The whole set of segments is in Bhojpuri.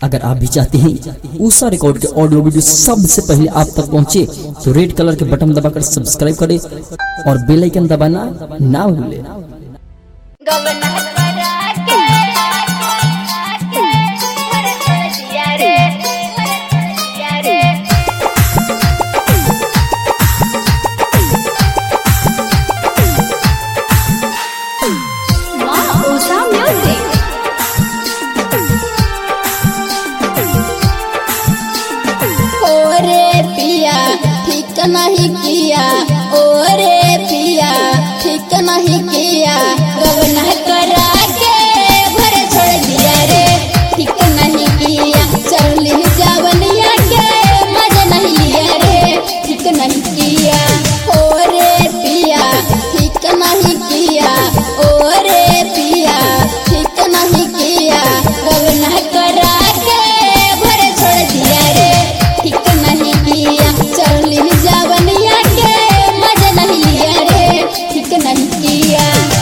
अगर आप भी चाहते हैं उषा रिकॉर्ड के ऑडियो वीडियो सबसे पहले आप तक पहुंचे तो रेड कलर के बटन दबाकर सब्सक्राइब करें और बेल आइकन दबाना ना भूलें। नहीं किया ओरे पिया ठीक नहीं किया गवना करा के घर छोड़ दिया रे ठीक नहीं किया चली जावनिया के मजा नहीं लिया रे ठीक नहीं किया ओरे पिया ठीक नहीं किया ओरे पिया ठीक नहीं किया गवना करा के घर छोड़ दिया रे ठीक नहीं किया चली जावनिया के मजा नहीं लिया रे ठीक नहीं किया।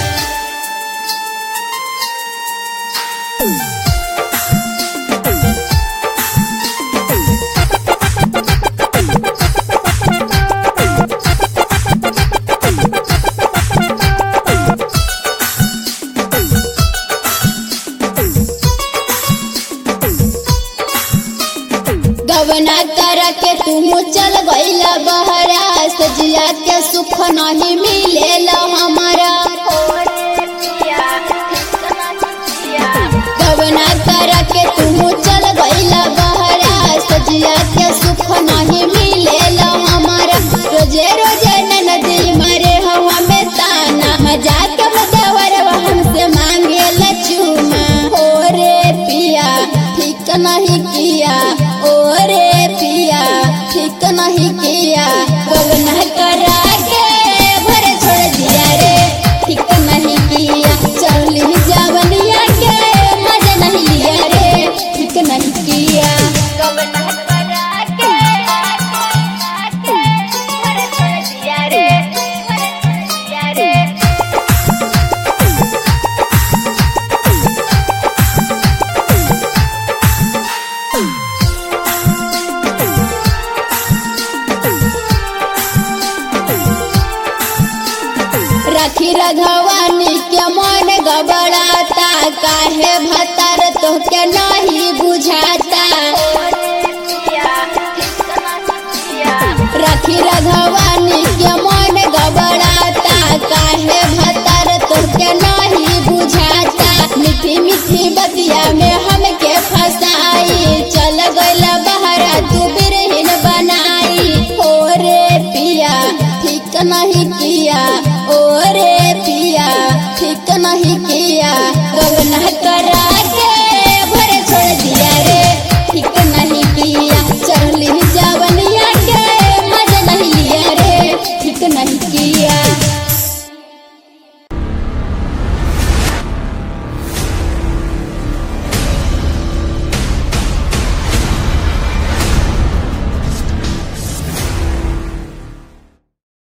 गवना करा के तुम चल गईला बहरा सजिया के सुख नहीं मिलेला हमारा गवना करा के तुम चल गईला बहरा सजिया के सुख नहीं मिलेला हमारा रोजे रोजे नदी मारे हवा में ताना मजाक मदेवर हमसे मांगे लचुमा ओरे पिया ठीक नहीं किया ओरे पिया ठीक नहीं किया गवना करा के घर छोड़ दिया रे ठीक नहीं किया चली जावनिया के मजा नहीं लिया रे ठीक नहीं किया गवना करा के घर छोड़ दिया रे राखी रघवानी के मन गबड़ाता काहे भतर तो के नहीं बुझाता राखी रघवा